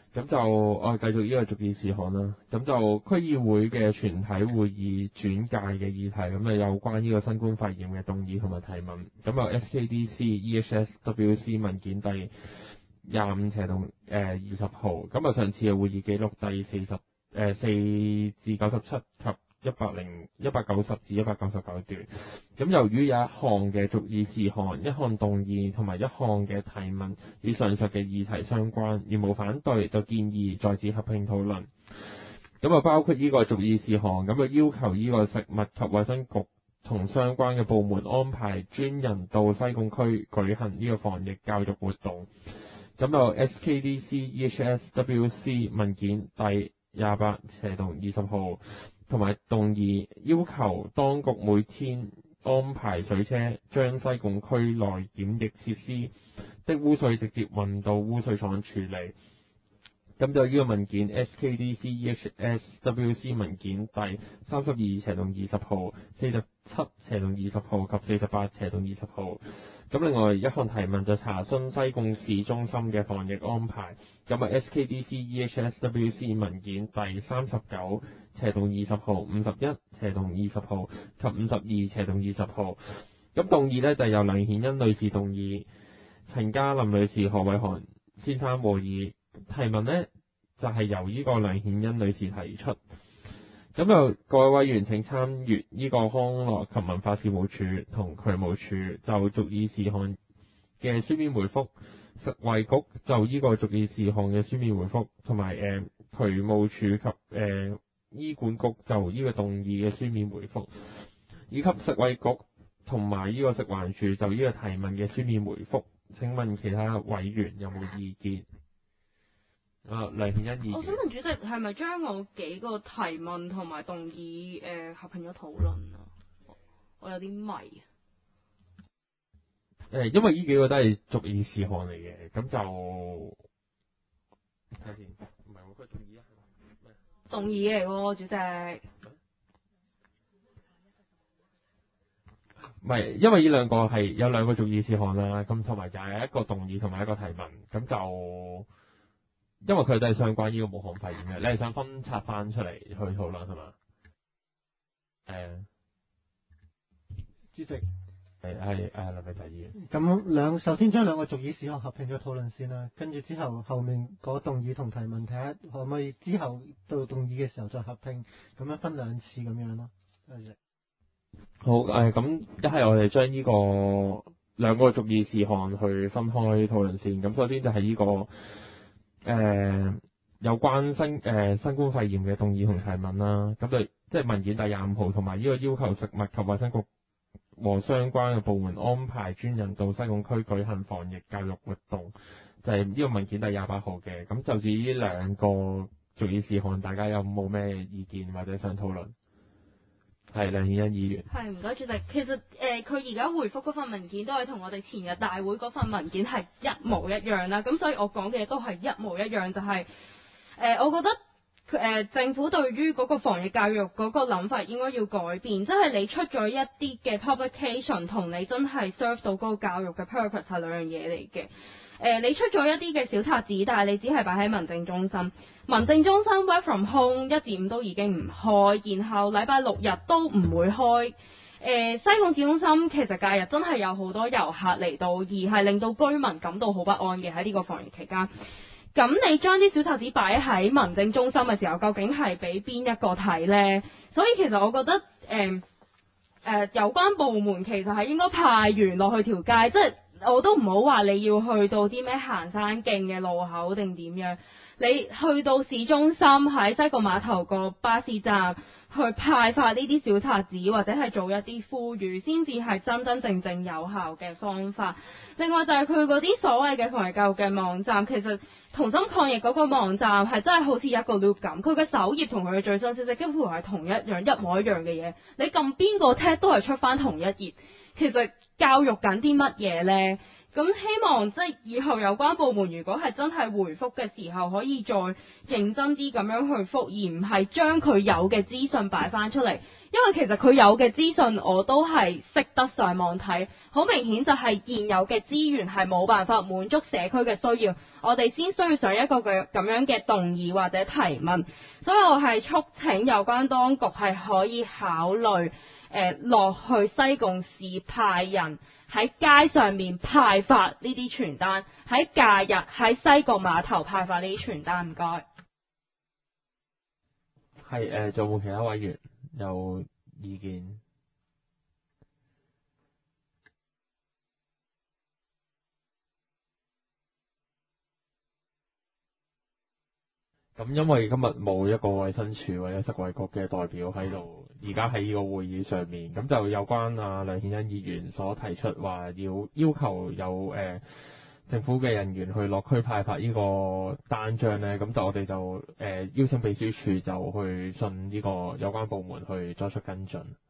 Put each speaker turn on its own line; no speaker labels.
咁就我哋繼續呢個續議事項啦。咁就區議會嘅全體會議轉介嘅議題，咁有關呢個新冠肺炎嘅動議同埋提問。咁有 SKDC EHSWC 文件第25/20號。咁上次嘅會議記錄第4至97及190至199段。咁由於有一項嘅續議事項、一項動議同埋一項嘅提問與上述嘅議題相關，而無反對，就建議在此合併討論。咁包括呢個續議事項，咁要求呢個食物及衛生局同相關嘅部門安排專人到西貢區舉行呢個防疫教育活動。咁SKDC EHSWC 文件第28/20號。同埋動議要求當局每天安排水車將西貢區內檢疫設施的污水直接運到污水廠處理。咁就呢個文件 SKDC EHSWC 文件第32/20號、47/20號及48/20號。咁另外一項提問就查詢西貢市中心嘅防疫安排。咁SKDC EHSWC 文件第39/20號、51/20號及52/20號。咁動議呢就由梁顯欣女士動議，陳嘉琳女士、何偉韓先生和議。提問呢就係由呢個梁顯欣女士提出。咁各位委員請參閱呢個康樂及文化事務署同渠務署就續議事項嘅書面回覆，食衛局就呢個續議事項嘅書面回覆，同埋渠務署及醫管局就呢個動議嘅書面回覆，以及食衛局同埋呢個食環署就呢個提問嘅書面回覆。請問其他委員有冇意見？梁顯欣議員，
我想問主席係咪將我幾個提問同埋動議合併咗討論啊？我有啲迷。
因為呢幾個都係續議事項嚟嘅，咁就睇下先，唔係佢動議啊？
動議嚟喎，主席。
唔係，因為呢兩個係有兩個續議事項啦，咁同埋就係一個動議同埋一個提問，咁就因為佢哋都係相關呢個武漢肺炎嘅，你係想分拆翻出嚟去討論係嘛？
主席
係林偉齊議員。
咁首先將兩個續議事項合併咗討論先啦，跟住之後後面嗰動議同提問睇下可唔可以之後到動議嘅時候再合併，咁樣分兩次咁樣咯。
好，咁一係我哋將呢個兩個續議事項去分開討論先。咁首先就係呢個有關新冠肺炎嘅動議同提問啦。咁就即係文件第25號同埋呢個要求食物及衛生局和相關嘅部門安排專人到西貢區舉行防疫教育活動，就係呢個文件第28號嘅。咁就至於呢兩個續議事項，大家有冇咩意見或者想討論？係梁顯欣議員。
係，唔該主席。其實佢而家回覆嗰份文件都係同我哋前日大會嗰份文件係一模一樣啦。咁所以我講嘅嘢都係一模一樣，就係我覺得政府對於嗰個防疫教育嗰個諗法應該要改變，即係你出咗一啲嘅 publication 同你真係 serve 到嗰個教育嘅 purpose 係兩樣嘢嚟嘅。你出咗一啲嘅小冊子，但係你只係擺喺民政中心。民政中心 work from home 1至5都已經唔開，然後禮拜6日都唔會開。西貢市中心其實假日真係有好多遊客嚟到，而係令到居民感到好不安嘅喺呢個防疫期間。咁你將啲小冊子擺喺民政中心嘅時候，究竟係俾邊一個睇呢？所以其實我覺得有關部門其實係應該派員落去條街，即係我都唔好話你要去到啲咩行山徑嘅路口定點樣，你去到市中心喺西貢碼頭個巴士站去派發呢啲小冊子，或者係做一啲呼籲，先至係真真正正有效嘅方法。另外就係佢嗰啲所謂嘅防疫教育嘅網站，其實同心抗疫嗰個網站係真係好似一個 loop 咁，佢嘅首頁同佢嘅最新消息幾乎係同一樣一模一樣嘅嘢，你撳邊個 tab 都係出翻同一頁。其實教育緊啲乜嘢呢？ 咁希望即係以後有關部門如果係真係回覆嘅時候，可以再認真啲咁樣去覆，而唔係將佢有嘅資訊擺翻出嚟。因為其實佢有嘅資訊我都係識得上網睇，好明顯就係現有嘅資源係冇辦法滿足社區嘅需要，我哋先需要上一個咁樣嘅動議或者提問。所以我係促請有關當局係可以考慮落去西貢市派人喺街上面派發呢啲傳單，喺假日喺西貢碼頭派發呢啲傳單。唔該。
係仲有冇其他委員有意見？咁因為今日冇一個衛生署或者食衞局嘅代表喺度，而家喺呢個會議上面，咁就有關梁顯恩議員所提出話要求有政府嘅人員去落區派發呢個單張呢，咁就我哋就邀請秘書處就去信呢個有關部門去作出跟進。